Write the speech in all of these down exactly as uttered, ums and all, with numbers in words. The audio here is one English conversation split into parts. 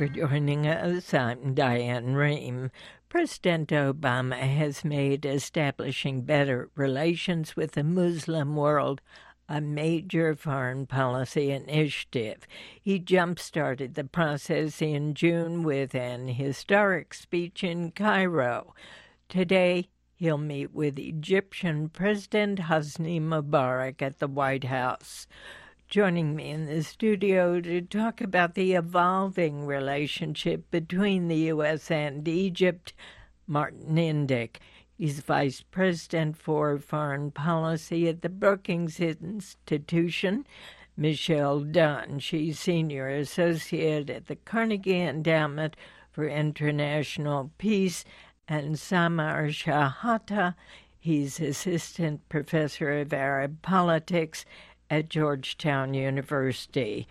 for joining us. I'm Diane Rehm. President Obama has made establishing better relations with the Muslim world a major foreign policy initiative. He jump-started the process in June with an historic speech in Cairo. Today, he'll meet with Egyptian President Hosni Mubarak at the White House. Joining me in the studio to talk about the evolving relationship between the U S and Egypt, Martin Indyk. He's Vice President for Foreign Policy at the Brookings Institution. Michelle Dunn, she's Senior Associate at the Carnegie Endowment for International Peace. And Samar Shahata, he's Assistant Professor of Arab Politics at Georgetown University.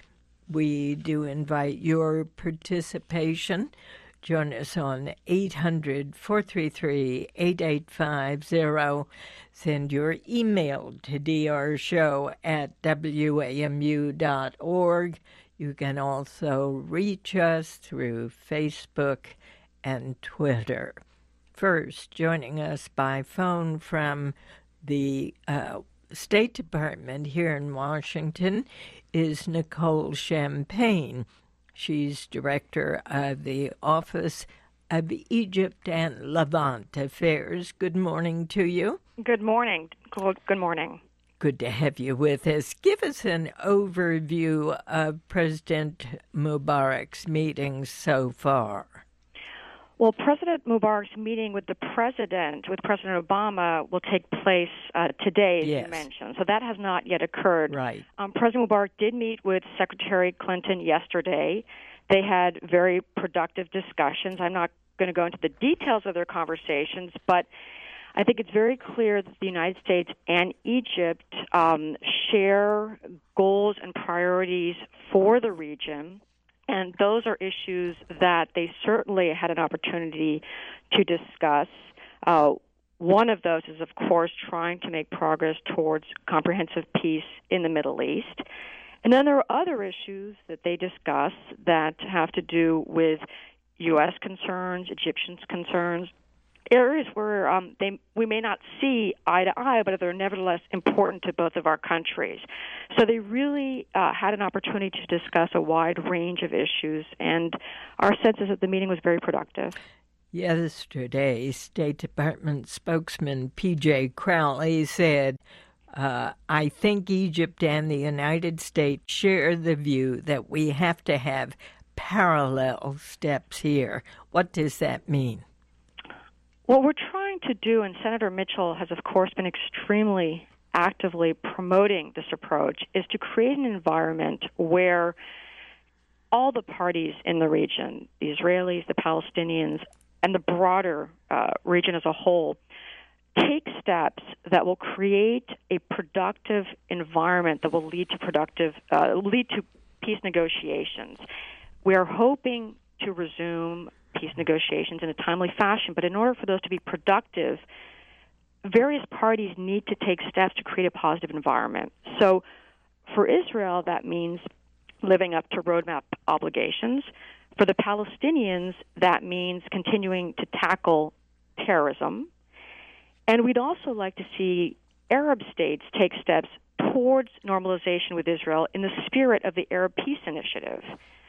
We do invite your participation. Join us on eight hundred, four three three, eight eight five zero. Send your email to d r show at w a m u dot org. You can also reach us through Facebook and Twitter. First, joining us by phone from the uh, State Department here in Washington is Nicole Champagne. She's director of the Office of Egypt and Levant Affairs. Good morning to you. Good morning. Good morning. Good to have you with us. Give us an overview of President Mubarak's meetings so far. Well, President Mubarak's meeting with the president, with President Obama, will take place uh, today, as yes. you mentioned. So that has not yet occurred. Right. Um, President Mubarak did meet with Secretary Clinton yesterday. They had very productive discussions. I'm not going to go into the details of their conversations, but I think it's very clear that the United States and Egypt um, share goals and priorities for the region. And those are issues that they certainly had an opportunity to discuss. Uh, one of those is, of course, trying to make progress towards comprehensive peace in the Middle East. And then there are other issues that they discuss that have to do with U S concerns, Egyptian concerns, areas where um, they we may not see eye to eye, but they're nevertheless important to both of our countries. So they really uh, had an opportunity to discuss a wide range of issues, and our sense is that the meeting was very productive. Yesterday, State Department spokesman P J Crowley said, uh, I think Egypt and the United States share the view that we have to have parallel steps here. What does that mean? What we're trying to do, and Senator Mitchell has, of course, been extremely actively promoting this approach, is to create an environment where all the parties in the region, the Israelis, the Palestinians, and the broader uh, region as a whole, take steps that will create a productive environment that will lead to productive, uh, lead to peace negotiations. We are hoping to resume peace negotiations in a timely fashion, but in order for those to be productive, various parties need to take steps to create a positive environment. So for Israel, that means living up to roadmap obligations. For the Palestinians, that means continuing to tackle terrorism. And we'd also like to see Arab states take steps towards normalization with Israel in the spirit of the Arab Peace Initiative.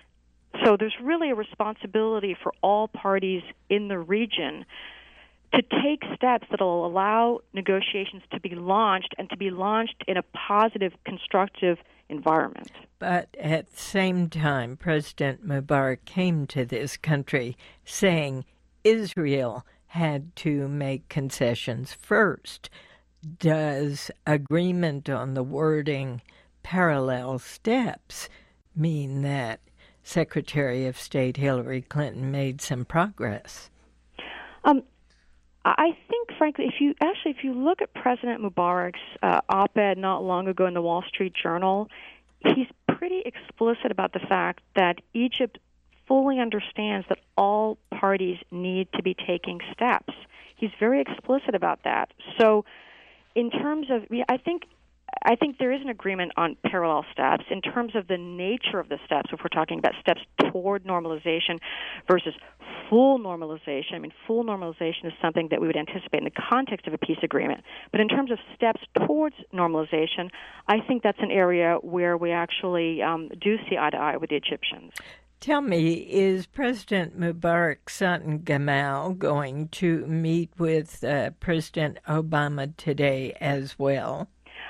So there's really a responsibility for all parties in the region to take steps that will allow negotiations to be launched and to be launched in a positive, constructive environment. But at the same time, President Mubarak came to this country saying Israel had to make concessions first. Does agreement on the wording parallel steps mean that Secretary of State Hillary Clinton made some progress? Um, I think, frankly, if you actually, if you look at President Mubarak's uh, op-ed not long ago in the Wall Street Journal, he's pretty explicit about the fact that Egypt fully understands that all parties need to be taking steps. He's very explicit about that. So in terms of, I think I think there is an agreement on parallel steps. In terms of the nature of the steps, if we're talking about steps toward normalization versus full normalization, I mean, full normalization is something that we would anticipate in the context of a peace agreement. But in terms of steps towards normalization, I think that's an area where we actually um, do see eye to eye with the Egyptians. Tell me, is President Mubarak's son Gamal going to meet with uh, President Obama today as well?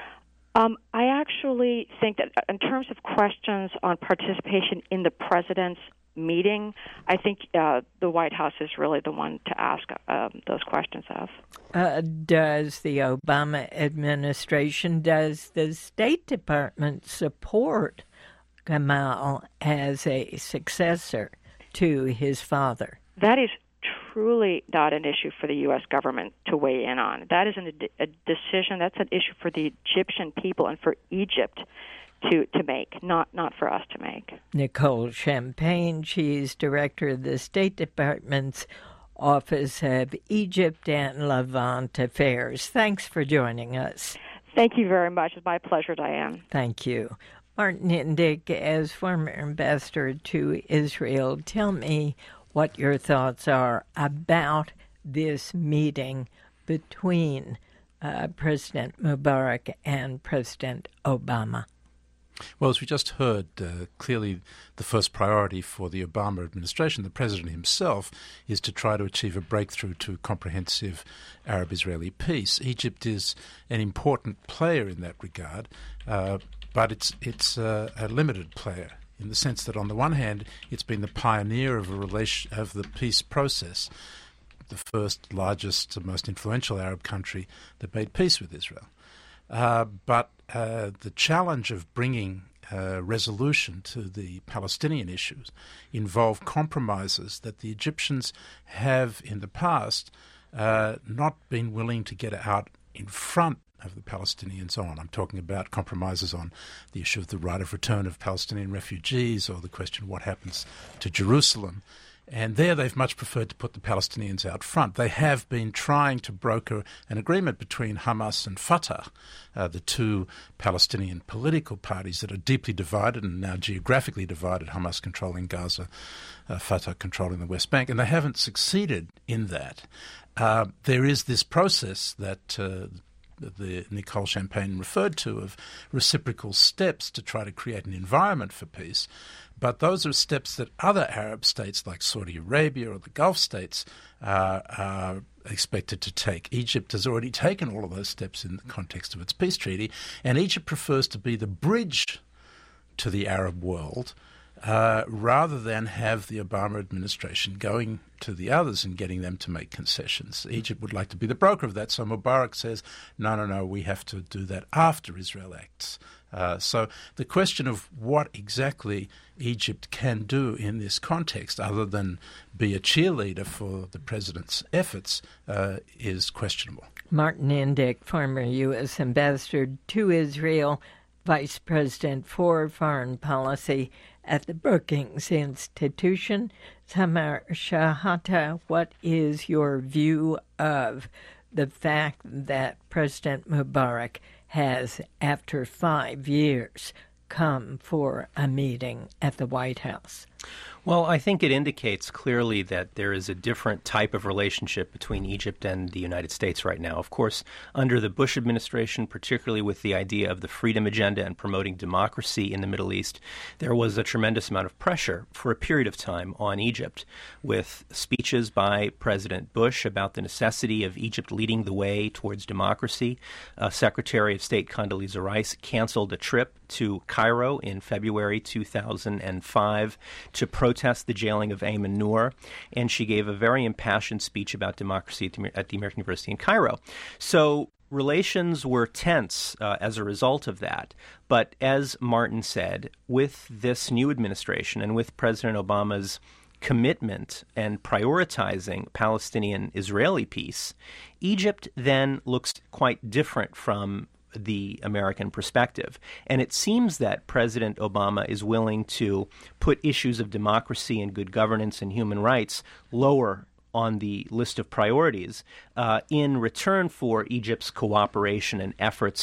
Um, I actually think that in terms of questions on participation in the president's meeting, I think uh, the White House is really the one to ask um, those questions of. Uh, does the Obama administration, does the State Department support Gamal as a successor to his father? That is truly not an issue for the U S government to weigh in on. That is an, a decision, that's an issue for the Egyptian people and for Egypt to, to make, not, not for us to make. Nicole Champagne, she's director of the State Department's Office of Egypt and Levant Affairs. Thanks for joining us. Thank you very much. It's my pleasure, Diane. Thank you. Martin Indyk, as former ambassador to Israel, tell me what your thoughts are about this meeting between uh, President Mubarak and President Obama. Well, as we just heard, uh, clearly the first priority for the Obama administration, the president himself, is to try to achieve a breakthrough to comprehensive Arab-Israeli peace. Egypt is an important player in that regard, uh, but it's it's uh, a limited player, in the sense that on the one hand, it's been the pioneer of a relation of the peace process, the first, largest, most influential Arab country that made peace with Israel. Uh, but uh, the challenge of bringing uh, resolution to the Palestinian issues involved compromises that the Egyptians have in the past uh, not been willing to get out in front of the Palestinians on. I'm talking about compromises on the issue of the right of return of Palestinian refugees, or the question of what happens to Jerusalem. And there they've much preferred to put the Palestinians out front. They have been trying to broker an agreement between Hamas and Fatah, uh, the two Palestinian political parties that are deeply divided and now geographically divided, Hamas controlling Gaza, uh, Fatah controlling the West Bank, and they haven't succeeded in that. Uh, there is this process that uh, the Nicole Champagne referred to of reciprocal steps to try to create an environment for peace. But those are steps that other Arab states like Saudi Arabia or the Gulf states uh, are expected to take. Egypt has already taken all of those steps in the context of its peace treaty, and Egypt prefers to be the bridge to the Arab world uh, rather than have the Obama administration going to the others and getting them to make concessions. Egypt would like to be the broker of that, so Mubarak says, no, no, no, we have to do that after Israel acts. Uh, so the question of what exactly Egypt can do in this context, other than be a cheerleader for the president's efforts, uh, is questionable. Martin Indyk, former U S ambassador to Israel, vice president for foreign policy at the Brookings Institution. Samar Shahata, what is your view of the fact that President Mubarak has, after five years, come for a meeting at the White House? Well, I think it indicates clearly that there is a different type of relationship between Egypt and the United States right now. Of course, under the Bush administration, particularly with the idea of the freedom agenda and promoting democracy in the Middle East, there was a tremendous amount of pressure for a period of time on Egypt, with speeches by President Bush about the necessity of Egypt leading the way towards democracy. Uh, Secretary of State Condoleezza Rice canceled a trip to Cairo in February two thousand five to protest the jailing of Ayman Noor, and she gave a very impassioned speech about democracy at the, at the American University in Cairo. So relations were tense uh, as a result of that. But as Martin said, with this new administration and with President Obama's commitment and prioritizing Palestinian-Israeli peace, Egypt then looks quite different from the American perspective. And it seems that President Obama is willing to put issues of democracy and good governance and human rights lower on the list of priorities uh, in return for Egypt's cooperation and efforts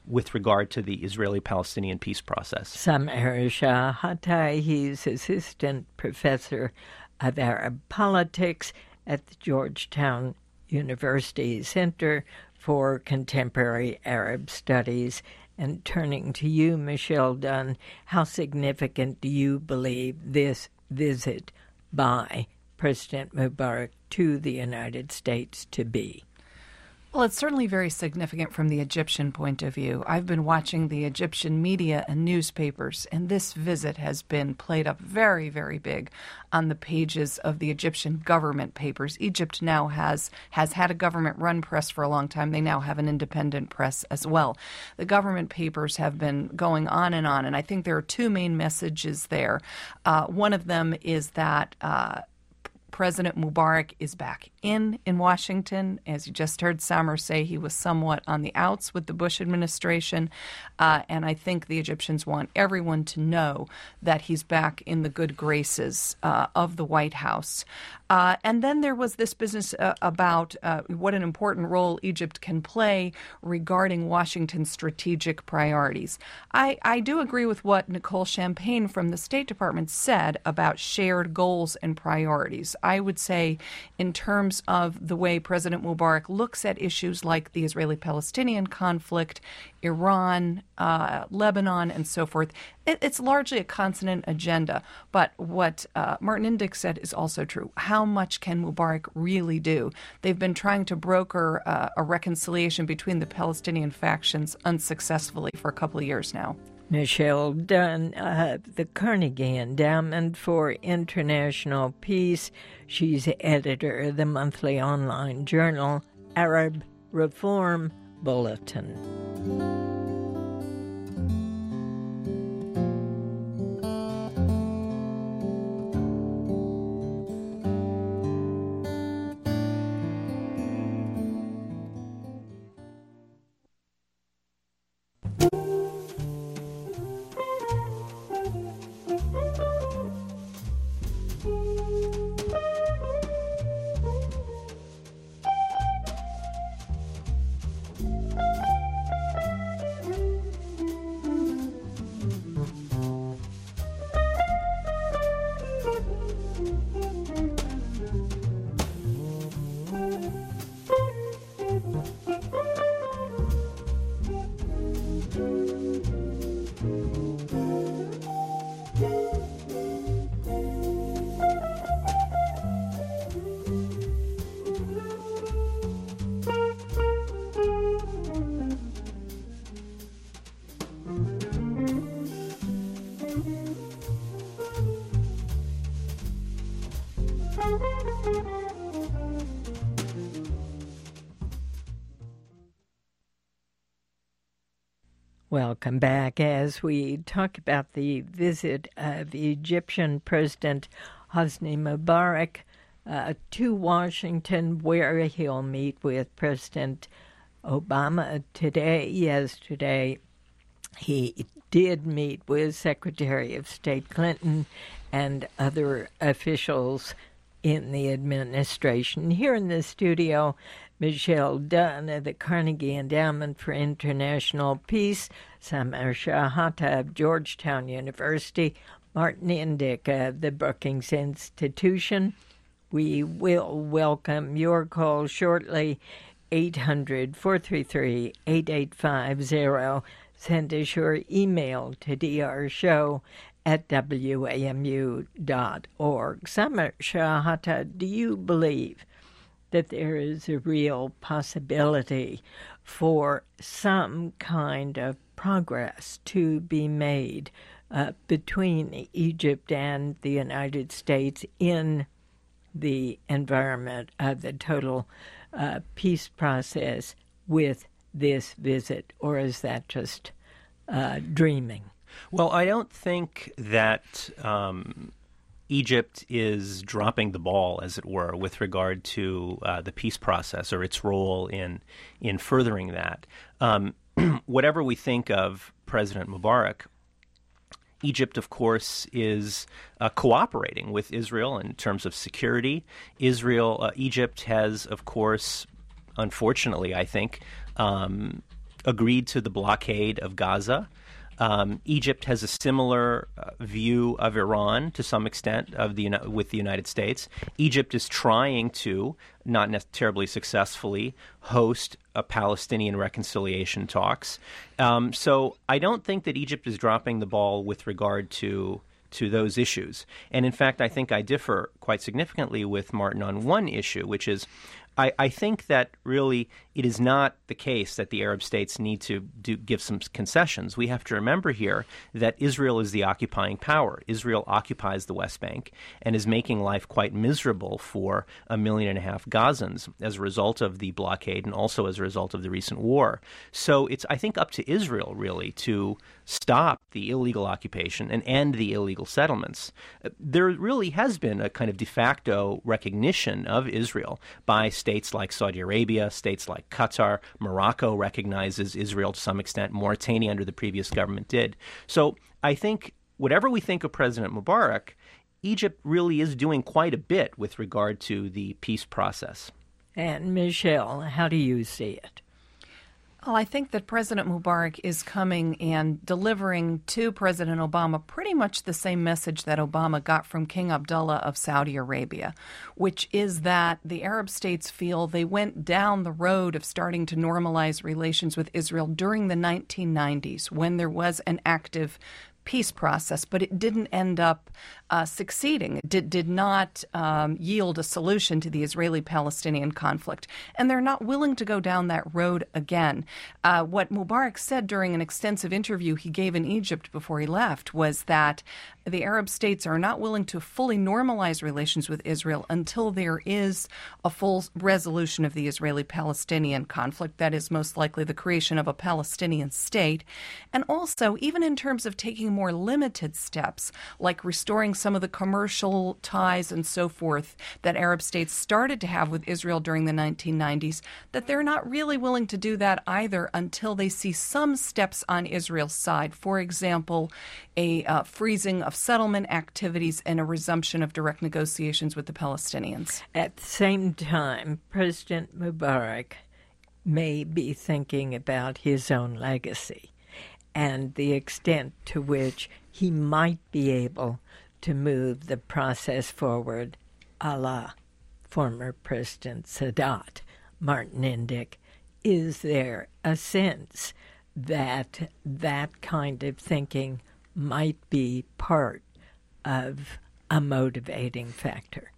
with regard to the Israeli-Palestinian peace process. Samer Shahata, he's assistant professor of Arab politics at the Georgetown University Center for Contemporary Arab Studies. And turning to you, Michelle Dunn, how significant do you believe this visit by President Mubarak to the United States to be? Well, it's certainly very significant from the Egyptian point of view. I've been watching the Egyptian media and newspapers, and this visit has been played up very, very big on the pages of the Egyptian government papers. Egypt now has, has had a government-run press for a long time. They now have an independent press as well. The government papers have been going on and on, and I think there are two main messages there. Uh, one of them is that uh, President Mubarak is back in in Washington. As you just heard Samer say, he was somewhat on the outs with the Bush administration, uh, and I think the Egyptians want everyone to know that he's back in the good graces uh, of the White House. Uh, and then there was this business uh, about uh, what an important role Egypt can play regarding Washington's strategic priorities. I, I do agree with what Nicole Champagne from the State Department said about shared goals and priorities. I would say in terms of the way President Mubarak looks at issues like the Israeli-Palestinian conflict, Iran, uh, Lebanon, and so forth, it, it's largely a consonant agenda. But what uh, Martin Indyk said is also true. How much can Mubarak really do? They've been trying to broker uh, a reconciliation between the Palestinian factions unsuccessfully for a couple of years now. Michelle Dunn, uh, the Carnegie Endowment for International Peace. She's editor of the monthly online journal Arab Reform Bulletin. Welcome back as we talk about the visit of Egyptian President Hosni Mubarak uh, to Washington, where he'll meet with President Obama today. Yesterday, he did meet with Secretary of State Clinton and other officials in the administration. Here in the studio, Michelle Dunn of the Carnegie Endowment for International Peace, Samer Shahata of Georgetown University, Martin Indyk of the Brookings Institution. We will welcome your call shortly, eight hundred, four three three, eight eight five zero. Send us your email to drshow at w a m u dot org. Samer Shahata, do you believe that there is a real possibility for some kind of progress to be made uh, between Egypt and the United States in the environment of the total uh, peace process with this visit, or is that just uh, dreaming? Well, I don't think that um, Egypt is dropping the ball, as it were, with regard to uh, the peace process or its role in in furthering that. Um, whatever we think of President Mubarak, Egypt, of course, is uh, cooperating with Israel in terms of security. Israel, uh, Egypt has, of course, unfortunately, I think, um, agreed to the blockade of Gaza. Um, Egypt has a similar uh, view of Iran to some extent of the with the United States. Egypt is trying to, not ne- terribly successfully, host a Palestinian reconciliation talks. Um, so I don't think that Egypt is dropping the ball with regard to to those issues. And in fact, I think I differ quite significantly with Martin on one issue, which is I, I think that really it is not the case that the Arab states need to do, give some concessions. We have to remember here that Israel is the occupying power. Israel occupies the West Bank and is making life quite miserable for a million and a half Gazans as a result of the blockade and also as a result of the recent war. So it's, I think, up to Israel, really, to stop the illegal occupation and end the illegal settlements. There really has been a kind of de facto recognition of Israel by states like Saudi Arabia, states like Qatar. Morocco recognizes Israel to some extent. Mauritania under the previous government did. So I think whatever we think of President Mubarak, Egypt really is doing quite a bit with regard to the peace process. And Michelle, how do you see it? Well, I think that President Mubarak is coming and delivering to President Obama pretty much the same message that Obama got from King Abdullah of Saudi Arabia, which is that the Arab states feel they went down the road of starting to normalize relations with Israel during the nineteen nineties when there was an active peace process, but it didn't end up uh, succeeding. It did, did not um, yield a solution to the Israeli-Palestinian conflict. And they're not willing to go down that road again. Uh, what Mubarak said during an extensive interview he gave in Egypt before he left was that the Arab states are not willing to fully normalize relations with Israel until there is a full resolution of the Israeli-Palestinian conflict. That is most likely the creation of a Palestinian state. And also, even in terms of taking more limited steps, like restoring some of the commercial ties and so forth that Arab states started to have with Israel during the nineteen nineties, that they're not really willing to do that either until they see some steps on Israel's side. For example, a uh, freezing of settlement activities and a resumption of direct negotiations with the Palestinians. At the same time, President Mubarak may be thinking about his own legacy and the extent to which he might be able to move the process forward, a la former President Sadat. Martin Indyk, is there a sense that that kind of thinking might be part of a motivating factor?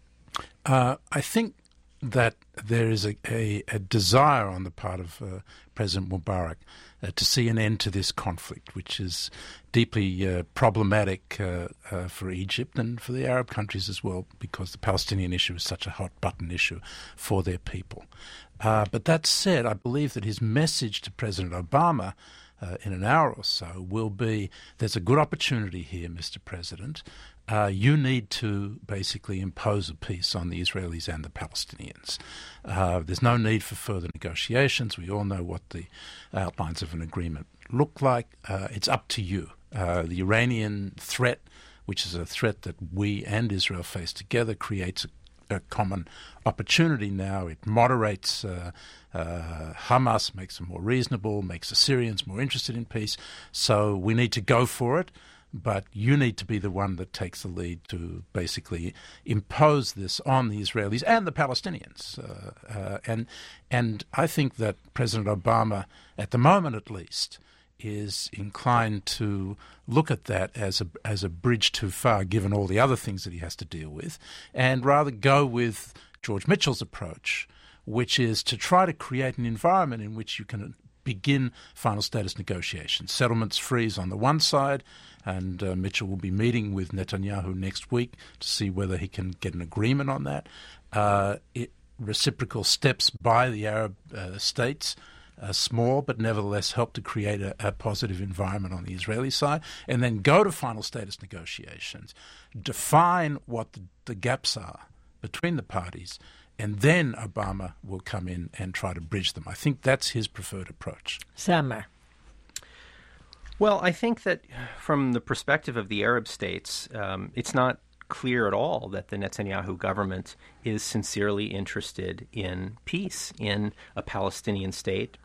Uh, I think that there is a, a, a desire on the part of uh, President Mubarak uh, to see an end to this conflict, which is deeply uh, problematic uh, uh, for Egypt and for the Arab countries as well, because the Palestinian issue is such a hot-button issue for their people. Uh, but that said, I believe that his message to President Obama uh, in an hour or so will be, there's a good opportunity here, Mister President. Uh, you need to basically impose a peace on the Israelis and the Palestinians. Uh, there's no need for further negotiations. We all know what the outlines of an agreement look like. Uh, it's up to you. Uh, the Iranian threat, which is a threat that we and Israel face together, creates a, a common opportunity now. It moderates uh, uh, Hamas, makes them more reasonable, makes the Syrians more interested in peace. So we need to go for it. But you need to be the one that takes the lead to basically impose this on the Israelis and the Palestinians. Uh, uh, and and I think that President Obama, at the moment at least, is inclined to look at that as a as a bridge too far, given all the other things that he has to deal with, and rather go with George Mitchell's approach, which is to try to create an environment in which you can begin final status negotiations. Settlements freeze on the one side, and uh, Mitchell will be meeting with Netanyahu next week to see whether he can get an agreement on that. Uh, it, reciprocal steps by the Arab uh, states, uh, small but nevertheless help to create a, a positive environment on the Israeli side, and then go to final status negotiations, define what the, the gaps are between the parties, and then Obama will come in and try to bridge them. I think that's his preferred approach. Summer. Well, I think that from the perspective of the Arab states, um, it's not clear at all that the Netanyahu government is sincerely interested in peace, in a Palestinian state,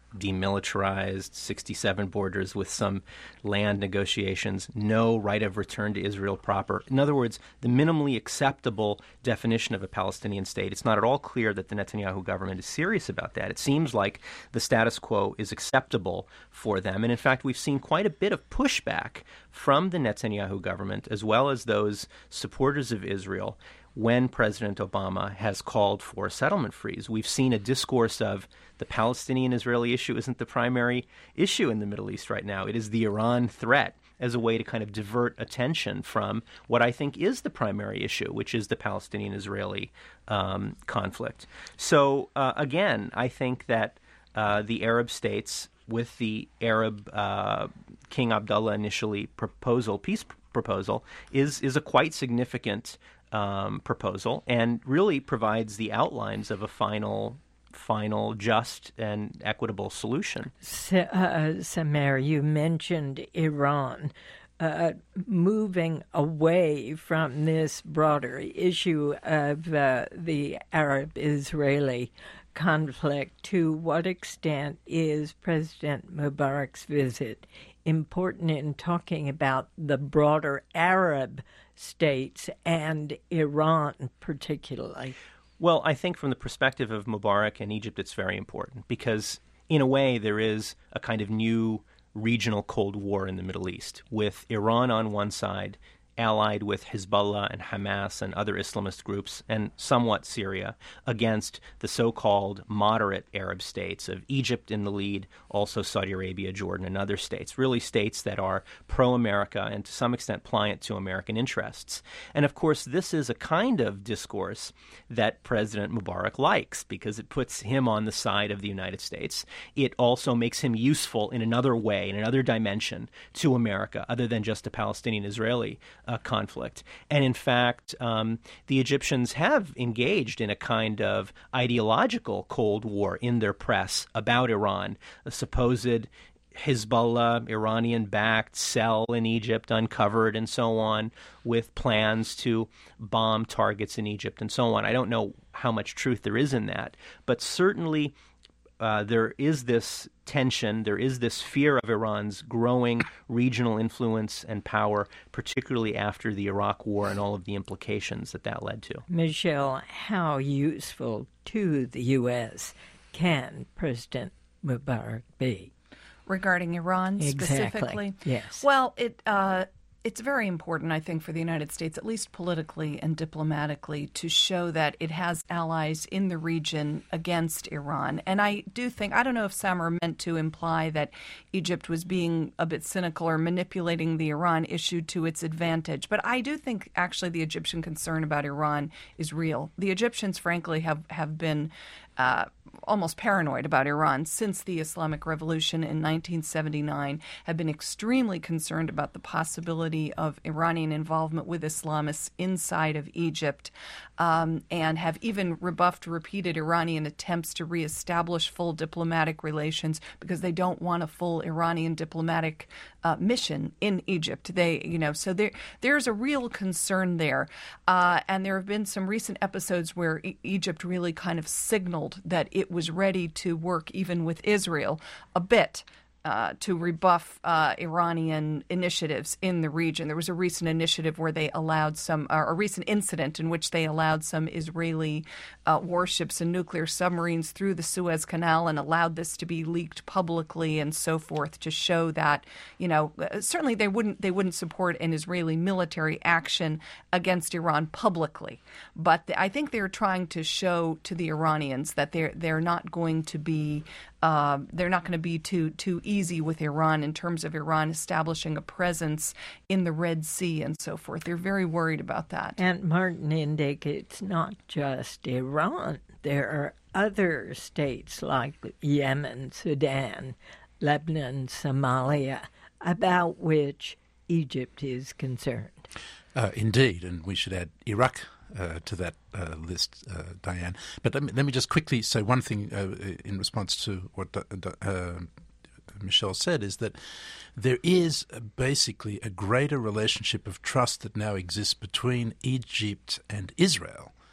demilitarized, sixty-seven borders with some land negotiations, no right of return to Israel proper. In other words, the minimally acceptable definition of a Palestinian state. It's not at all clear that the Netanyahu government is serious about that. It seems like the status quo is acceptable for them. And in fact, we've seen quite a bit of pushback from the Netanyahu government, as well as those supporters of Israel, when President Obama has called for a settlement freeze. We've seen a discourse of the Palestinian-Israeli issue isn't the primary issue in the Middle East right now. It is the Iran threat, as a way to kind of divert attention from what I think is the primary issue, which is the Palestinian-Israeli um, conflict. So, uh, again, I think that uh, the Arab states, with the Arab uh, King Abdullah initially proposal, peace proposal, is is a quite significant Um, proposal, and really provides the outlines of a final, final, just and equitable solution. So, uh, Samer, you mentioned Iran. Uh, moving away from this broader issue of uh, the Arab-Israeli conflict, to what extent is President Mubarak's visit important in talking about the broader Arab states and Iran particularly? Well, I think from the perspective of Mubarak and Egypt, it's very important because, in a way, there is a kind of new regional Cold War in the Middle East, with Iran on one side, allied with Hezbollah and Hamas and other Islamist groups, and somewhat Syria, against the so-called moderate Arab states of Egypt in the lead, also Saudi Arabia, Jordan, and other states, really states that are pro-America and to some extent pliant to American interests. And of course, this is a kind of discourse that President Mubarak likes because it puts him on the side of the United States. It also makes him useful in another way, in another dimension to America, other than just a Palestinian-Israeli Uh, conflict. And in fact, um, the Egyptians have engaged in a kind of ideological Cold War in their press about Iran, a supposed Hezbollah, Iranian-backed cell in Egypt uncovered and so on, with plans to bomb targets in Egypt and so on. I don't know how much truth there is in that, but certainly Uh, there is this tension, there is this fear of Iran's growing regional influence and power, particularly after the Iraq War and all of the implications that that led to. Michelle, how useful to the U S can President Mubarak be? Regarding Iran Exactly. specifically? Yes. Well, it uh, it's very important, I think, for the United States, at least politically and diplomatically, to show that it has allies in the region against Iran. And I do think, I don't know if Samer meant to imply that Egypt was being a bit cynical or manipulating the Iran issue to its advantage, but I do think actually the Egyptian concern about Iran is real. The Egyptians, frankly, have, have been uh, almost paranoid about Iran since the Islamic Revolution in nineteen seventy-nine, have been extremely concerned about the possibility of Iranian involvement with Islamists inside of Egypt, um, and have even rebuffed repeated Iranian attempts to reestablish full diplomatic relations because they don't want a full Iranian diplomatic uh, mission in Egypt. They, you know, so there there's a real concern there, uh, and there have been some recent episodes where e- Egypt really kind of signaled that it was ready to work even with Israel a bit uh, to rebuff uh, Iranian initiatives in the region. There was a recent initiative where they allowed some, uh, a recent incident in which they allowed some Israeli uh, warships and nuclear submarines through the Suez Canal and allowed this to be leaked publicly and so forth to show that, you know, certainly they wouldn't they wouldn't support an Israeli military action against Iran publicly, but th- I think they're trying to show to the Iranians that they're they're not going to be uh, they're not going to be too too easy with Iran in terms of Iran establishing a presence in the Red Sea and so forth. They're very worried about that. And Martin indicates not just Iran. There are other states like Yemen, Sudan, Lebanon, Somalia, about which Egypt is concerned. Uh, indeed, and we should add Iraq uh, to that uh, list, uh, Diane. But let me, let me just quickly say one thing uh, in response to what uh, Michelle said, is that there is basically a greater relationship of trust that now exists between Egypt and Israel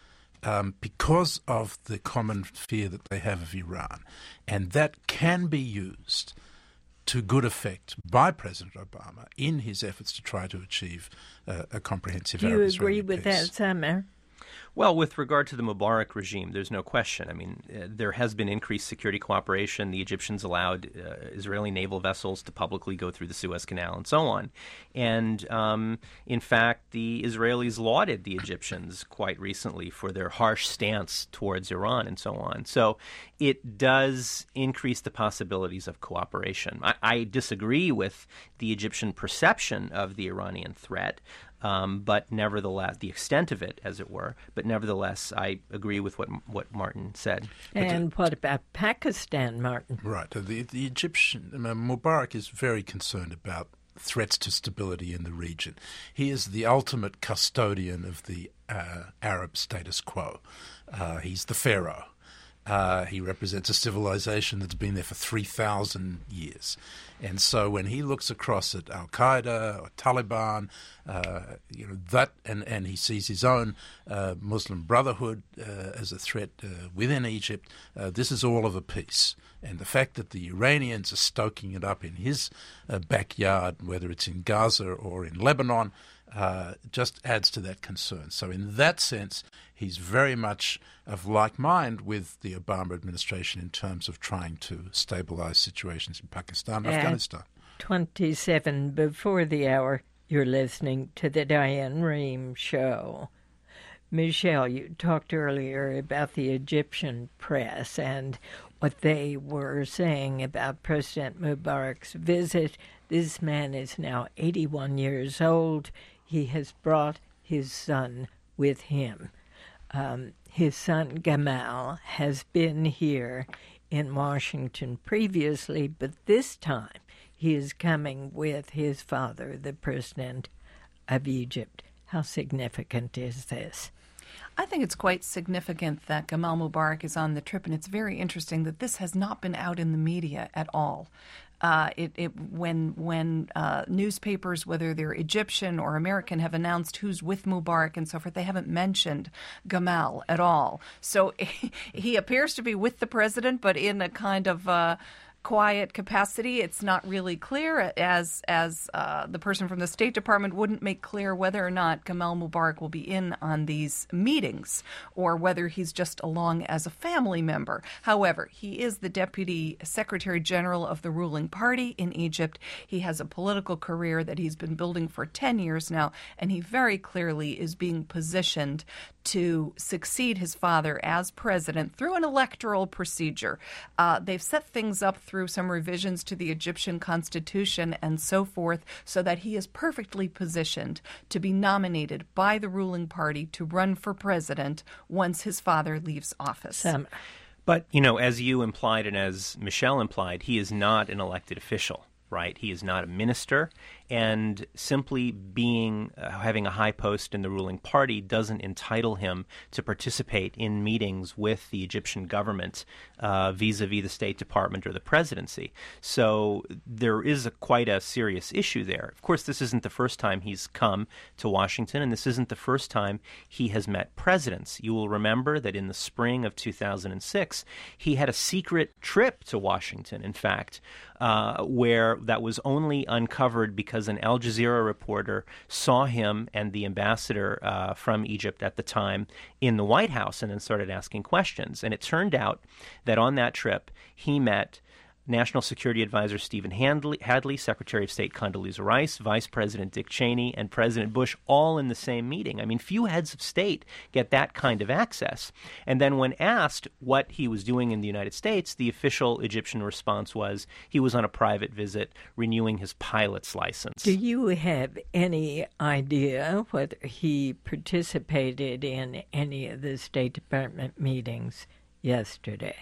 um, because of the common fear that they have of Iran. And that can be used to good effect by President Obama in his efforts to try to achieve uh, a comprehensive Do you Arab-Israeli agree with peace. that, Samer? Well, with regard to the Mubarak regime, there's no question. I mean, uh, there has been increased security cooperation. The Egyptians allowed uh, Israeli naval vessels to publicly go through the Suez Canal and so on. And, um, in fact, the Israelis lauded the Egyptians quite recently for their harsh stance towards Iran and so on. So it does increase the possibilities of cooperation. I, I disagree with the Egyptian perception of the Iranian threat. Um, but nevertheless, the extent of it, as it were, but nevertheless, I agree with what what Martin said. And what about Pakistan, Martin? Right. The, the Egyptian, I mean, Mubarak is very concerned about threats to stability in the region. He is the ultimate custodian of the uh, Arab status quo. Uh, he's the pharaoh. Uh, he represents a civilization that's been there for three thousand years. And so when he looks across at Al-Qaeda or Taliban, uh, you know, that, and, and he sees his own uh, Muslim Brotherhood uh, as a threat uh, within Egypt, uh, this is all of a piece. And the fact that the Iranians are stoking it up in his uh, backyard, whether it's in Gaza or in Lebanon, uh, just adds to that concern. So in that sense, he's very much of like mind with the Obama administration in terms of trying to stabilize situations in Pakistan and At Afghanistan. twenty-seven before the hour, you're listening to the Diane Rehm Show. Michelle, you talked earlier about the Egyptian press and what they were saying about President Mubarak's visit. This man is now eighty-one years old. He has brought his son with him. Um, his son Gamal has been here in Washington previously, but this time he is coming with his father, the president of Egypt. How significant is this? I think it's quite significant that Gamal Mubarak is on the trip, and it's very interesting that this has not been out in the media at all. Uh, it, it when when uh, newspapers, whether they're Egyptian or American, have announced who's with Mubarak and so forth, they haven't mentioned Gamal at all. So he appears to be with the president, but in a kind of uh, quiet capacity. It's not really clear, as as uh, the person from the State Department wouldn't make clear whether or not Gamal Mubarak will be in on these meetings or whether he's just along as a family member. However, he is the Deputy Secretary General of the ruling party in Egypt. He has a political career that he's been building for ten years now, and he very clearly is being positioned to succeed his father as president through an electoral procedure. Uh, they've set things up through some revisions to the Egyptian constitution and so forth so that he is perfectly positioned to be nominated by the ruling party to run for president once his father leaves office. Um, But, you know, as you implied and as Michelle implied, he is not an elected official, right? He is not a minister, and simply being uh, having a high post in the ruling party doesn't entitle him to participate in meetings with the Egyptian government uh, vis-a-vis the State Department or the presidency. So there is a, quite a serious issue there. Of course, this isn't the first time he's come to Washington, and this isn't the first time he has met presidents. You will remember that in the spring of two thousand six, he had a secret trip to Washington, in fact, uh, where that was only uncovered because because an Al Jazeera reporter saw him and the ambassador uh, from Egypt at the time in the White House and then started asking questions. And it turned out that on that trip, he met National Security Advisor Stephen Hadley, Secretary of State Condoleezza Rice, Vice President Dick Cheney, and President Bush all in the same meeting. I mean, few heads of state get that kind of access. And then when asked what he was doing in the United States, the official Egyptian response was he was on a private visit renewing his pilot's license. Do you have any idea whether he participated in any of the State Department meetings yesterday?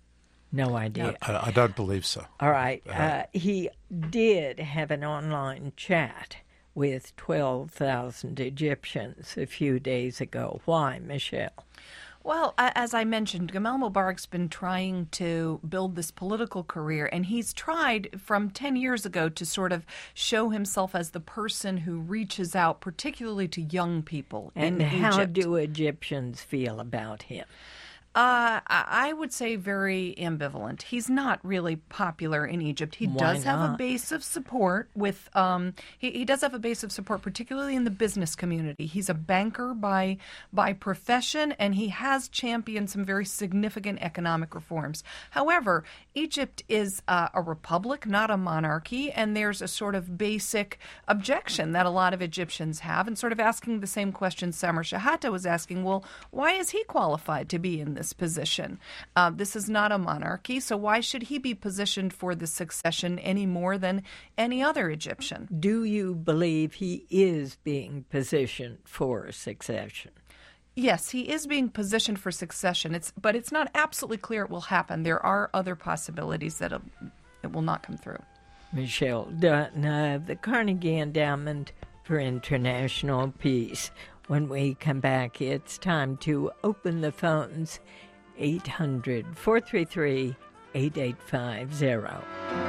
No idea. I, I don't believe so. All right. Uh, he did have an online chat with twelve thousand Egyptians a few days ago. Why, Michelle? Well, as I mentioned, Gamal Mubarak's been trying to build this political career, and he's tried from ten years ago to sort of show himself as the person who reaches out, particularly to young people in And how Egypt. do Egyptians feel about him? Uh, I would say very ambivalent. He's not really popular in Egypt. He Why does have a not? base of support with, um, he, he does have a base of support, particularly in the business community. He's a banker by, by profession, and he has championed some very significant economic reforms. However, Egypt is uh, a republic, not a monarchy, and there's a sort of basic objection that a lot of Egyptians have, and sort of asking the same question Samar Shahata was asking, well, why is he qualified to be in this This position. Uh, this is not a monarchy, so why should he be positioned for the succession any more than any other Egyptian? Do you believe he is being positioned for succession? Yes, he is being positioned for succession. It's but it's not absolutely clear it will happen. There are other possibilities that it, it will not come through. Michelle Dutton of the Carnegie Endowment for International Peace. When we come back, it's time to open the phones, eight hundred, four three three, eight eight five zero.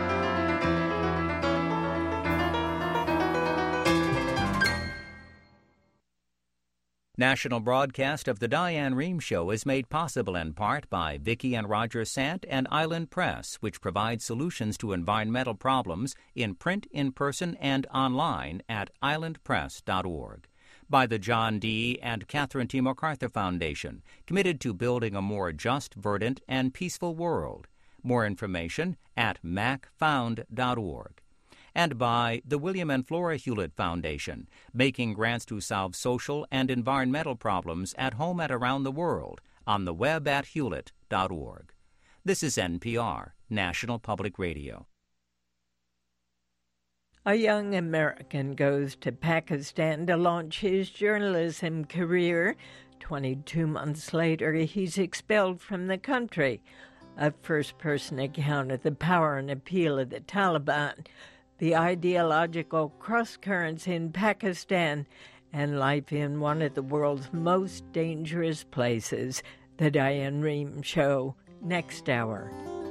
National broadcast of the Diane Rehm Show is made possible in part by Vicki and Roger Sant and Island Press, which provides solutions to environmental problems in print, in person, and online at island press dot org. By the John D. and Catherine T. MacArthur Foundation, committed to building a more just, verdant, and peaceful world. More information at mac found dot org. And by the William and Flora Hewlett Foundation, making grants to solve social and environmental problems at home and around the world, on the web at hewlett dot org. This is N P R, National Public Radio. A young American goes to Pakistan to launch his journalism career. twenty-two months later, he's expelled from the country. A first-person account of the power and appeal of the Taliban, the ideological cross-currents in Pakistan, and life in one of the world's most dangerous places. The Diane Rehm Show, next hour.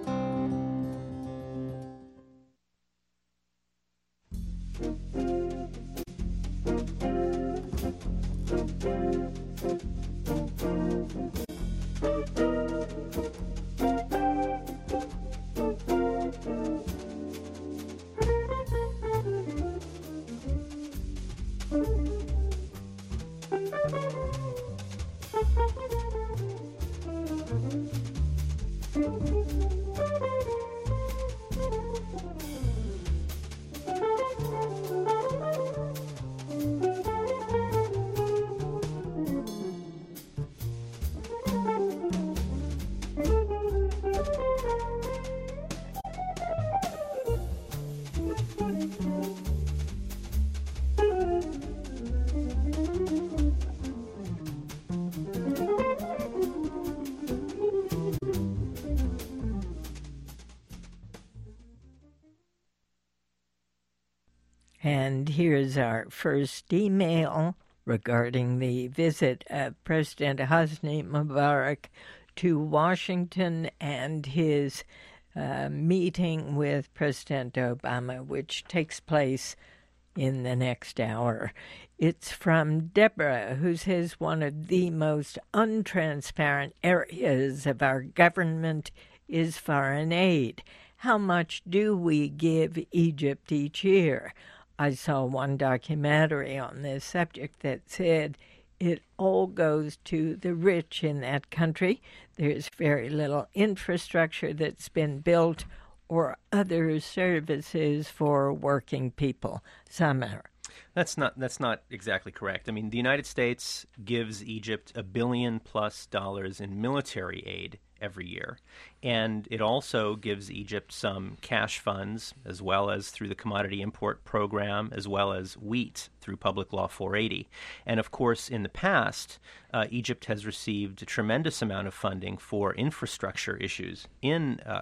And here's our first email regarding the visit of President Hosni Mubarak to Washington and his uh, meeting with President Obama, which takes place in the next hour. It's from Deborah, who says one of the most untransparent areas of our government is foreign aid. How much do we give Egypt each year? I saw one documentary on this subject that said it all goes to the rich in that country. There's very little infrastructure that's been built or other services for working people. Samar. That's not that's not exactly correct. I mean, the United States gives Egypt a billion plus dollars in military aid every year, and it also gives Egypt some cash funds, as well as through the commodity import program, as well as wheat through Public Law four eighty. And of course, in the past, uh, Egypt has received a tremendous amount of funding for infrastructure issues in uh,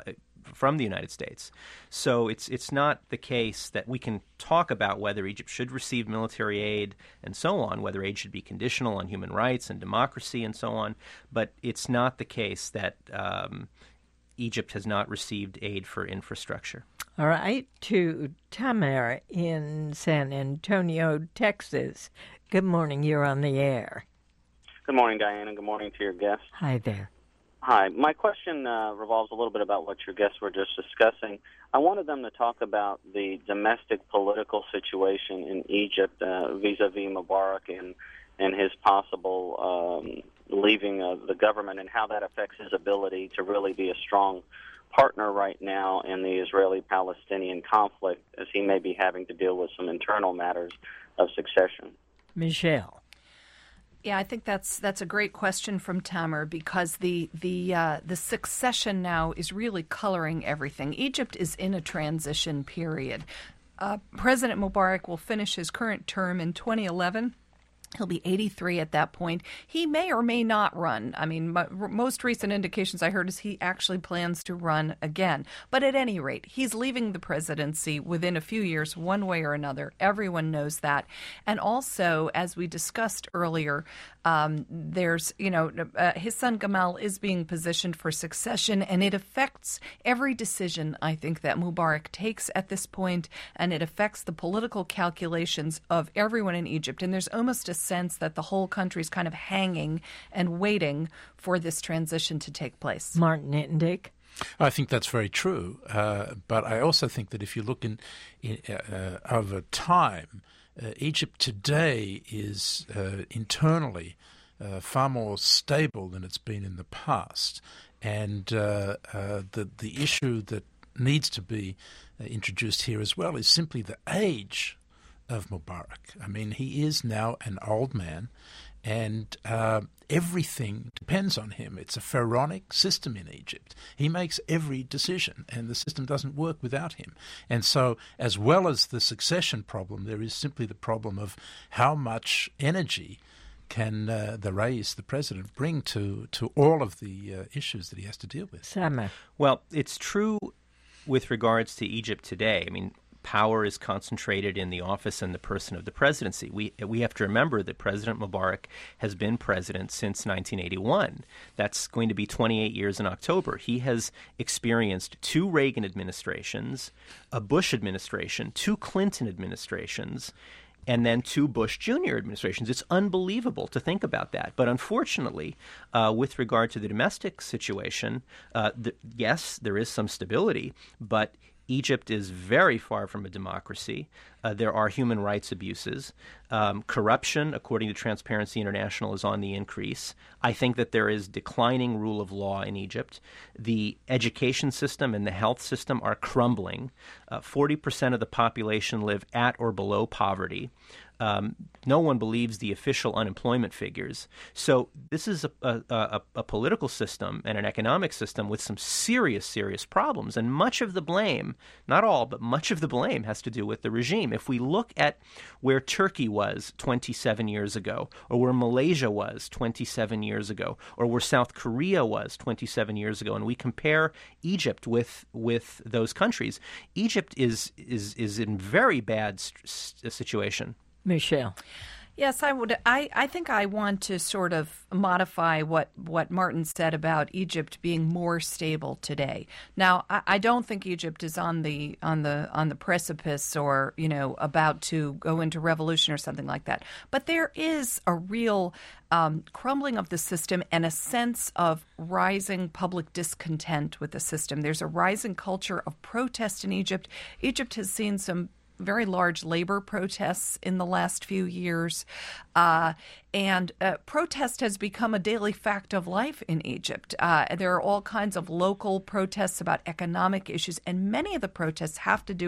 from the United States. So it's it's not the case that we can talk about whether Egypt should receive military aid and so on, whether aid should be conditional on human rights and democracy and so on, but it's not the case that um, Egypt has not received aid for infrastructure. All right, to Tamer in San Antonio, Texas. Good morning, you're on the air. Good morning, Diane, and good morning to your guests. Hi there. Hi. My question uh, revolves a little bit about what your guests were just discussing. I wanted them to talk about the domestic political situation in Egypt uh, vis-a-vis Mubarak and, and his possible um, leaving of the government and how that affects his ability to really be a strong partner right now in the Israeli-Palestinian conflict, as he may be having to deal with some internal matters of succession. Michelle. Yeah, I think that's that's a great question from Tamer, because the the uh, the succession now is really coloring everything. Egypt is in a transition period. Uh, President Mubarak will finish his current term in twenty eleven. He'll be eighty-three at that point. He may or may not run. I mean, my, most recent indications I heard is he actually plans to run again. But at any rate, he's leaving the presidency within a few years, one way or another. Everyone knows that. And also, as we discussed earlier, um, there's, you know, uh, his son Gamal is being positioned for succession, and it affects every decision, I think, that Mubarak takes at this point, and it affects the political calculations of everyone in Egypt. And there's almost a sense that the whole country is kind of hanging and waiting for this transition to take place. Martin Indyk. I think that's very true, uh, but I also think that if you look in, in uh, over time, uh, Egypt today is uh, internally uh, far more stable than it's been in the past, and uh, uh, the the issue that needs to be uh, introduced here as well is simply the age of Mubarak. I mean, he is now an old man, and uh, everything depends on him. It's a pharaonic system in Egypt. He makes every decision, and the system doesn't work without him. And so, as well as the succession problem, there is simply the problem of how much energy can uh, the Rais, the president, bring to, to all of the uh, issues that he has to deal with. Summer. Well, it's true with regards to Egypt today. I mean, power is concentrated in the office and the person of the presidency. We we have to remember that President Mubarak has been president since nineteen eighty-one. That's going to be twenty-eight years in October. He has experienced two Reagan administrations, a Bush administration, two Clinton administrations, and then two Bush Junior administrations. It's unbelievable to think about that. But unfortunately, uh, with regard to the domestic situation, uh, the, yes, there is some stability, but Egypt is very far from a democracy. Uh, there are human rights abuses. Um, corruption, according to Transparency International, is on the increase. I think that there is declining rule of law in Egypt. The education system and the health system are crumbling. Uh, forty percent of the population live at or below poverty. Um, no one believes the official unemployment figures. So this is a, a, a, a political system and an economic system with some serious, serious problems. And much of the blame, not all, but much of the blame has to do with the regime. If we look at where Turkey was twenty-seven years ago, or where Malaysia was twenty-seven years ago, or where South Korea was twenty-seven years ago, and we compare Egypt with with those countries, Egypt is is is in very bad st- situation. Michelle. Yes, I would. I, I think I want to sort of modify what, what Martin said about Egypt being more stable today. Now, I, I don't think Egypt is on the on the on the precipice or, you know, about to go into revolution or something like that. But there is a real um, crumbling of the system and a sense of rising public discontent with the system. There's a rising culture of protest in Egypt. Egypt has seen some very large labor protests in the last few years. Uh, and uh, protest has become a daily fact of life in Egypt. Uh, there are all kinds of local protests about economic issues, and many of the protests have to do with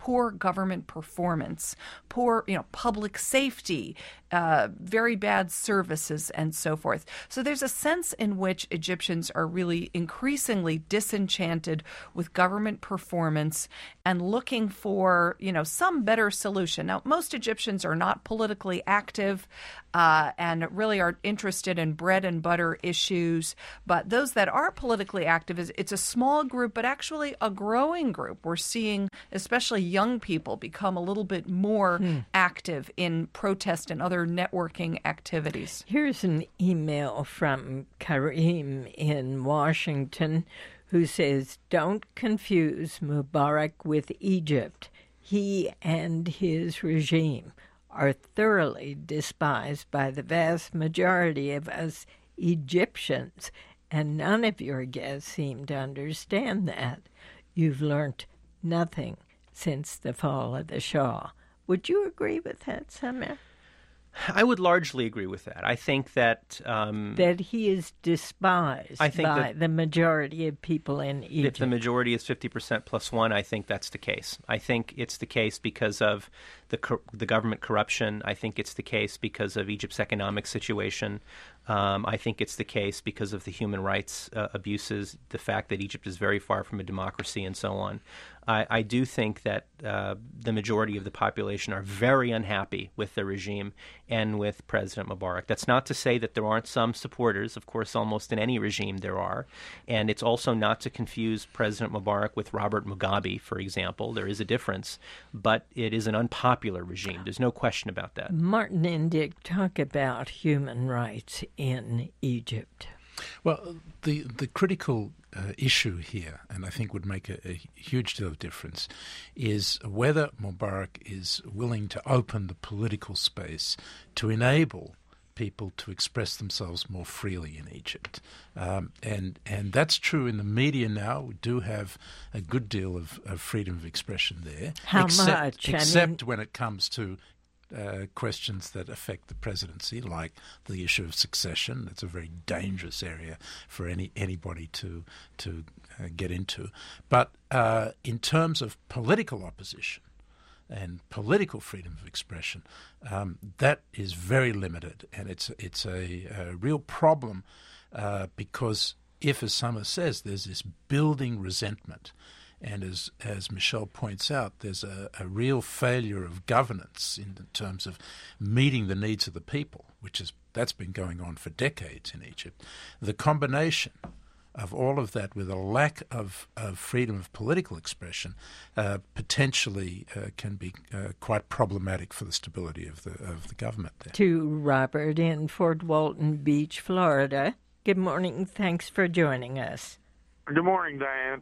poor government performance, poor, you know, public safety, uh, very bad services, and so forth. So there's a sense in which Egyptians are really increasingly disenchanted with government performance and looking for, you know, some better solution. Now, most Egyptians are not politically active uh, and really are interested in bread and butter issues. But those that are politically active, is it's a small group, but actually a growing group. We're seeing especially young people become a little bit more hmm. active in protest and other networking activities. Here's an email from Karim in Washington who says, "Don't confuse Mubarak with Egypt. He and his regime are thoroughly despised by the vast majority of us Egyptians, and none of your guests seem to understand that. You've learnt nothing since the fall of the Shah." Would you agree with that, Samir? I would largely agree with that. I think that... Um, that he is despised I think by the majority of people in Egypt. If the majority is fifty percent plus one, I think that's the case. I think it's the case because of the the government corruption. I think it's the case because of Egypt's economic situation. Um, I think it's the case because of the human rights uh, abuses, the fact that Egypt is very far from a democracy, and so on. I, I do think that uh, the majority of the population are very unhappy with the regime and with President Mubarak. That's not to say that there aren't some supporters. Of course, almost in any regime there are. And it's also not to confuse President Mubarak with Robert Mugabe, for example. There is a difference, but it is an unpopular regime. There's no question about that. Martin Indyk, talk about human rights in Egypt. Well, the the critical uh, issue here, and I think would make a, a huge deal of difference, is whether Mubarak is willing to open the political space to enable people to express themselves more freely in Egypt. Um, and and that's true in the media now. We do have a good deal of, of freedom of expression there. How except, much? Except I mean, when it comes to Uh, questions that affect the presidency, like the issue of succession. That's a very dangerous area for any anybody to to uh, get into. But uh, in terms of political opposition and political freedom of expression, um, that is very limited, and it's it's a, a real problem uh, because if, as Summer says, there's this building resentment. And as as Michelle points out, there's a, a real failure of governance in terms of meeting the needs of the people, which is that's been going on for decades in Egypt. The combination of all of that with a lack of, of freedom of political expression uh, potentially uh, can be uh, quite problematic for the stability of the of the government there. To Robert in Fort Walton Beach, Florida. Good morning. Thanks for joining us. Good morning, Diane.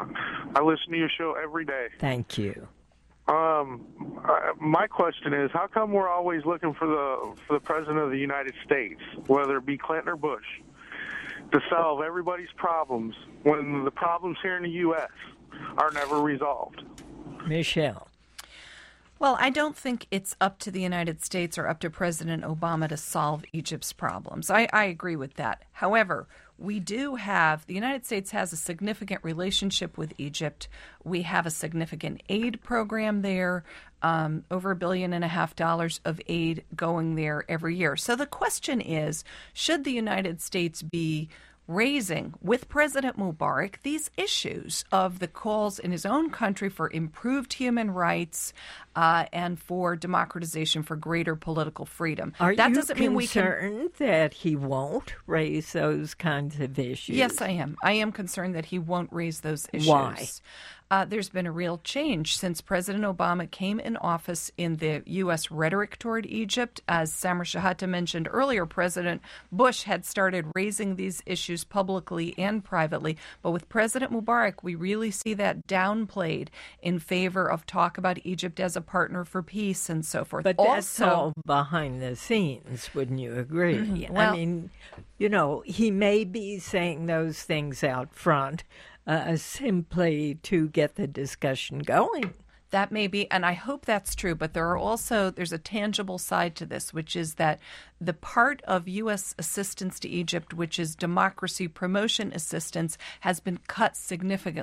I listen to your show every day. Thank you. Um, uh, my question is, how come we're always looking for the for the President of the United States, whether it be Clinton or Bush, to solve everybody's problems when the problems here in the U S are never resolved? Michelle. Well, I don't think it's up to the United States or up to President Obama to solve Egypt's problems. I, I agree with that. However, we do have, the United States has a significant relationship with Egypt. We have a significant aid program there, um, over a billion and a half dollars of aid going there every year. So the question is, should the United States be raising with President Mubarak these issues of the calls in his own country for improved human rights uh, and for democratization, for greater political freedom? Are that you doesn't mean we can... concerned that he won't raise those kinds of issues? Yes, I am. I am concerned that he won't raise those issues. Why? Uh, there's been a real change since President Obama came in office in the U S rhetoric toward Egypt. As Samar Shahata mentioned earlier, President Bush had started raising these issues publicly and privately. But with President Mubarak, we really see that downplayed in favor of talk about Egypt as a partner for peace and so forth. But that's also, all behind the scenes, wouldn't you agree? Mm-hmm. Well, I mean, you know, he may be saying those things out front, Uh, simply to get the discussion going. That may be, and I hope that's true, but there are also, there's a tangible side to this, which is that the part of U S assistance to Egypt, which is democracy promotion assistance, has been cut significantly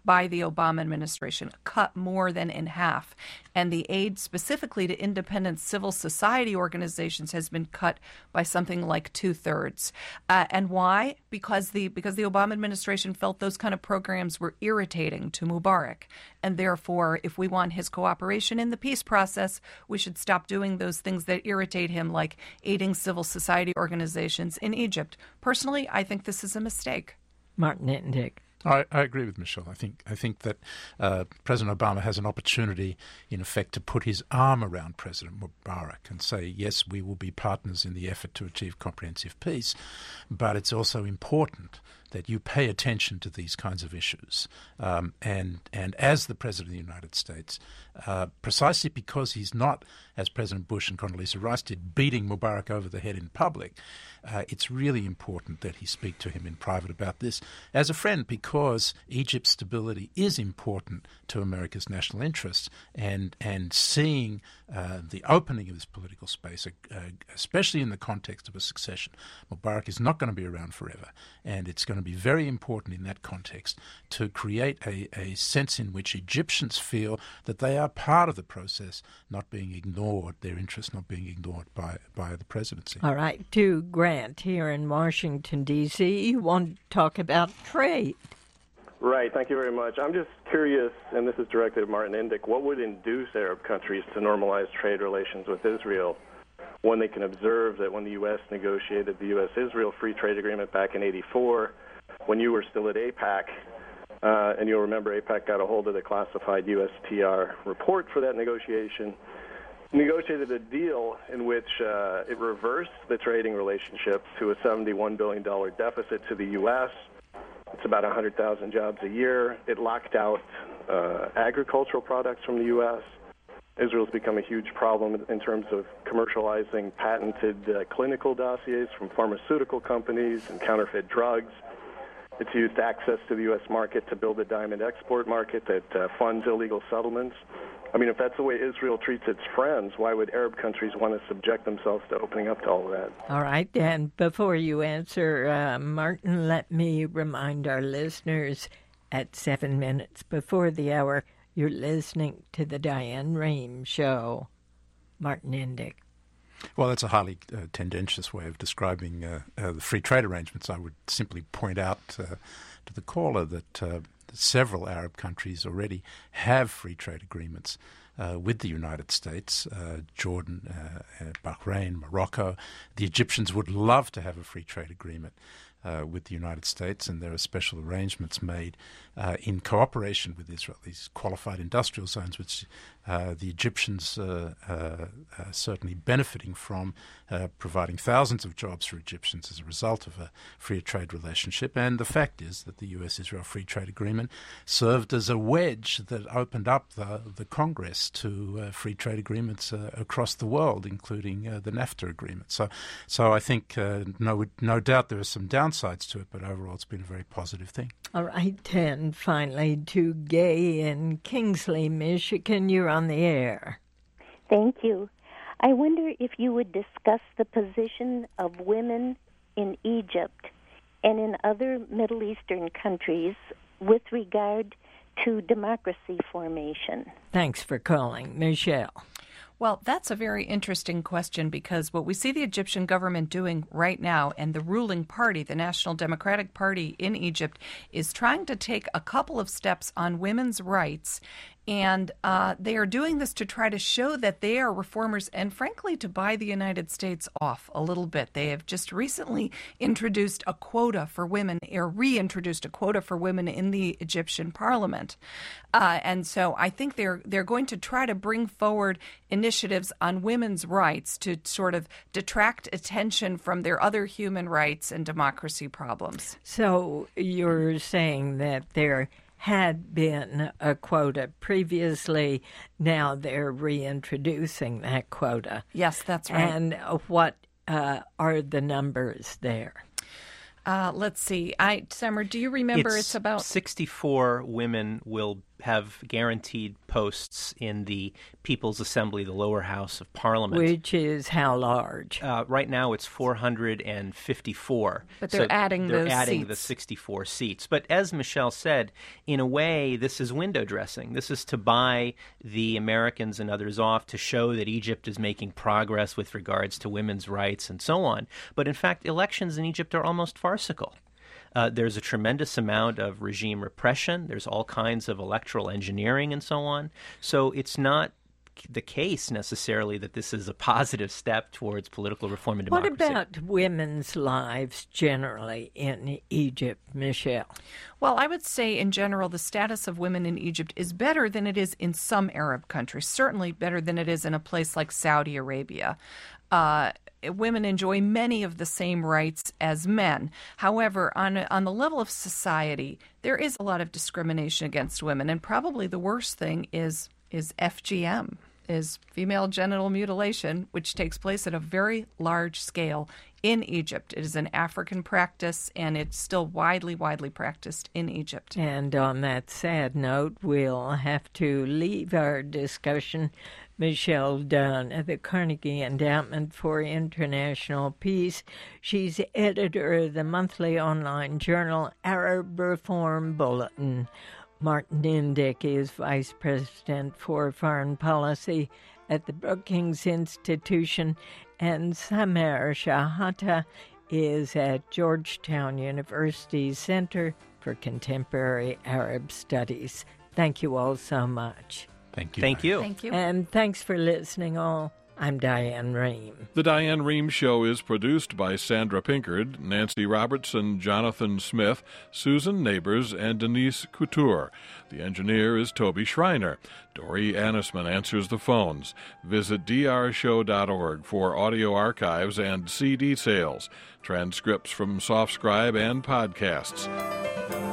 by the Obama administration, cut more than in half. And the aid specifically to independent civil society organizations has been cut by something like two-thirds. Uh, and why? Because the because the Obama administration felt those kind of programs were irritating to Mubarak. And therefore, if we want his cooperation in the peace process, we should stop doing those things that irritate him, like aiding civil society organizations in Egypt. Personally, I think this is a mistake. Martin Indyk. I, I agree with Michelle. I think I think that uh, President Obama has an opportunity, in effect, to put his arm around President Mubarak and say, yes, we will be partners in the effort to achieve comprehensive peace, but it's also important that you pay attention to these kinds of issues. Um, and and as the President of the United States, uh, precisely because he's not, as President Bush and Condoleezza Rice did, beating Mubarak over the head in public, uh, it's really important that he speak to him in private about this as a friend, because Egypt's stability is important to America's national interests. And, and seeing uh, the opening of this political space, uh, especially in the context of a succession, Mubarak is not going to be around forever, and it's going to be very important in that context to create a, a sense in which Egyptians feel that they are part of the process, not being ignored, their interests not being ignored by, by the presidency. All right. To Grant here in Washington, D C, you want to talk about trade. Right. Thank you very much. I'm just curious, and this is directed at Martin Indyk, what would induce Arab countries to normalize trade relations with Israel when they can observe that when the U S negotiated the U S Israel Free Trade Agreement back in eighty-four, when you were still at AIPAC, uh, and you'll remember AIPAC got a hold of the classified U S T R report for that negotiation, negotiated a deal in which uh, it reversed the trading relationship to a seventy-one billion dollars deficit to the U S. It's about one hundred thousand jobs a year. It locked out uh, agricultural products from the U S. Israel's become a huge problem in terms of commercializing patented uh, clinical dossiers from pharmaceutical companies and counterfeit drugs. It's used access to the U S market to build a diamond export market that uh, funds illegal settlements. I mean, if that's the way Israel treats its friends, why would Arab countries want to subject themselves to opening up to all of that? All right, Dan, before you answer, uh, Martin, let me remind our listeners at seven minutes before the hour, you're listening to the Diane Rehm Show. Martin Indyk. Well, that's a highly uh, tendentious way of describing uh, uh, the free trade arrangements. I would simply point out uh, to the caller that uh, several Arab countries already have free trade agreements uh, with the United States, uh, Jordan, uh, Bahrain, Morocco. The Egyptians would love to have a free trade agreement uh, with the United States, and there are special arrangements made uh, in cooperation with Israel, these qualified industrial zones, which uh, the Egyptians uh, uh, are certainly benefiting from, uh, providing thousands of jobs for Egyptians as a result of a free trade relationship. And the fact is that the U S Israel Free Trade Agreement served as a wedge that opened up the, the Congress to uh, free trade agreements uh, across the world, including uh, the NAFTA agreement. So, so I think uh, no, no doubt there are some downsides to it, but overall it's been a very positive thing. All right, and finally to Gay in Kingsley, Michigan. You're on the air. Thank you. I wonder if you would discuss the position of women in Egypt and in other Middle Eastern countries with regard to democracy formation. Thanks for calling. Michelle. Well, that's a very interesting question, because what we see the Egyptian government doing right now, and the ruling party, the National Democratic Party in Egypt, is trying to take a couple of steps on women's rights. And uh, they are doing this to try to show that they are reformers and, frankly, to buy the United States off a little bit. They have just recently introduced a quota for women, or reintroduced a quota for women in the Egyptian parliament. Uh, and so I think they're they're going to try to bring forward initiatives on women's rights to sort of detract attention from their other human rights and democracy problems. So you're saying that they're had been a quota previously. Now they're reintroducing that quota. Yes, that's right. And what uh, are the numbers there? Uh, let's see. I Summer, do you remember it's, it's about sixty-four women will have guaranteed posts in the People's Assembly, the lower house of Parliament. Which is how large? Uh, right now it's four hundred fifty-four. But they're so adding they're those adding seats. the sixty-four seats. But as Michelle said, in a way, this is window dressing. This is to buy the Americans and others off to show that Egypt is making progress with regards to women's rights and so on. But in fact, elections in Egypt are almost farcical. Uh, there's a tremendous amount of regime repression. There's all kinds of electoral engineering and so on. So it's not the case necessarily that this is a positive step towards political reform and democracy. What about women's lives generally in Egypt, Michelle? Well, I would say in general the status of women in Egypt is better than it is in some Arab countries, certainly better than it is in a place like Saudi Arabia. Uh, women enjoy many of the same rights as men. However, on on the level of society, there is a lot of discrimination against women, and probably the worst thing is is F G M, is female genital mutilation, which takes place at a very large scale in Egypt. It is an African practice, and it's still widely, widely practiced in Egypt. And on that sad note, we'll have to leave our discussion. Michelle Dunn of the Carnegie Endowment for International Peace. She's editor of the monthly online journal Arab Reform Bulletin. Martin Indyk is vice president for foreign policy at the Brookings Institution, and Samer Shahata is at Georgetown University's Center for Contemporary Arab Studies. Thank you all so much. Thank you. Thank you. Thank you. And thanks for listening all. I'm Diane Rehm. The Diane Rehm Show is produced by Sandra Pinkard, Nancy Robertson, Jonathan Smith, Susan Neighbors, and Denise Couture. The engineer is Toby Schreiner. Dory Annisman answers the phones. Visit d r show dot org for audio archives and C D sales, transcripts from SoftScribe, and podcasts.